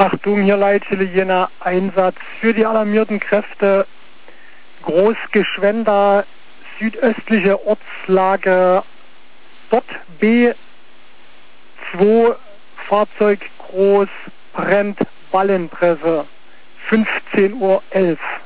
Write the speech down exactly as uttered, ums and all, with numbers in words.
Achtung, hier Leitstelle Jena, Einsatz für die alarmierten Kräfte. Großgeschwender, südöstliche Ortslage, dort B zwei, Fahrzeug groß, brennt Ballenpresse, fünfzehn Uhr elf.